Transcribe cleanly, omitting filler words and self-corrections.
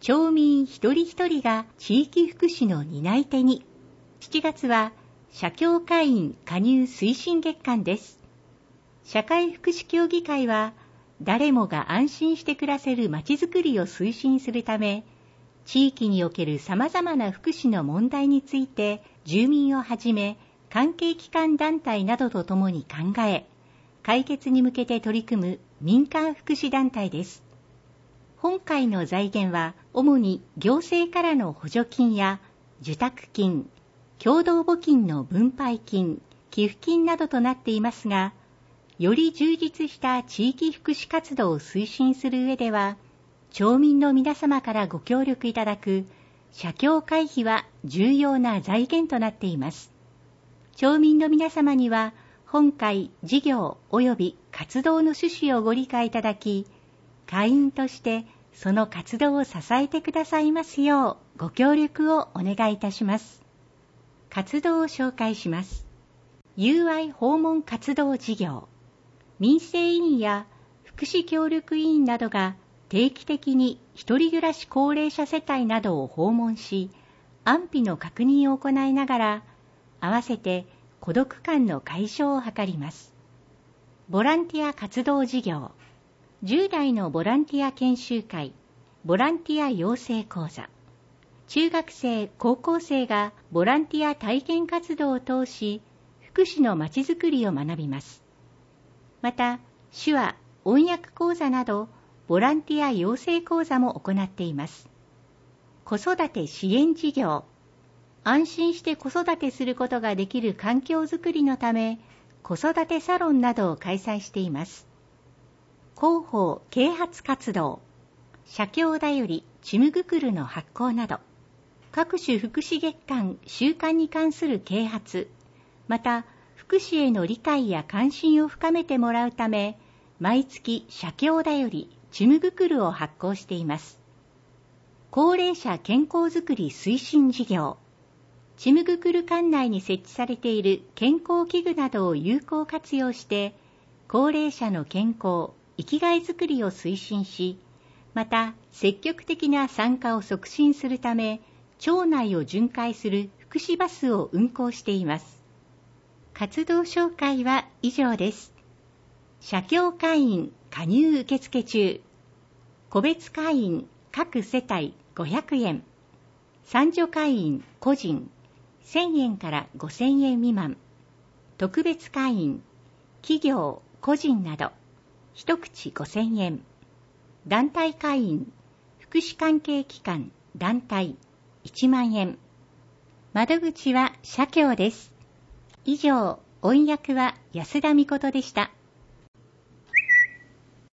町民一人一人が地域福祉の担い手に。7月は社協会員加入推進月間です。社会福祉協議会は誰もが安心して暮らせるまちづくりを推進するため、地域における様々な福祉の問題について住民をはじめ関係機関団体などとともに考え、解決に向けて取り組む民間福祉団体です。今回の財源は主に行政からの補助金や受託金、共同募金の分配金、寄付金などとなっていますが、より充実した地域福祉活動を推進する上では、町民の皆様からご協力いただく社協会費は重要な財源となっています。町民の皆様には本会事業及び活動の趣旨をご理解いただき、会員としてその活動を支えてくださいますようご協力をお願いいたします。活動を紹介します。友愛訪問活動事業。民生委員や福祉協力委員などが定期的に一人暮らし高齢者世帯などを訪問し、安否の確認を行いながら、合わせて孤独感の解消を図ります。ボランティア活動事業。10代のボランティア研修会、ボランティア養成講座。中学生、高校生がボランティア体験活動を通し、福祉のまちづくりを学びます。また、手話、音訳講座など、ボランティア養成講座も行っています。子育て支援事業。安心して子育てすることができる環境づくりのため、子育てサロンなどを開催しています。広報啓発活動。社協だよりちむぐくるの発行など、各種福祉月間、習慣に関する啓発、また、福祉への理解や関心を深めてもらうため、毎月社協だよりちむぐくるを発行しています。高齢者健康づくり推進事業。ちむぐくる管内に設置されている健康器具などを有効活用して、高齢者の健康、生きがいづくりを推進し、また積極的な参加を促進するため、町内を巡回する福祉バスを運行しています。活動紹介は以上です。社協会員加入受付中。個別会員各世帯500円。参助会員個人1000円から5000円未満。特別会員、企業、個人など一口5000円。団体会員、福祉関係機関、団体1万円。窓口は社協です。以上、音訳は安田美琴でした。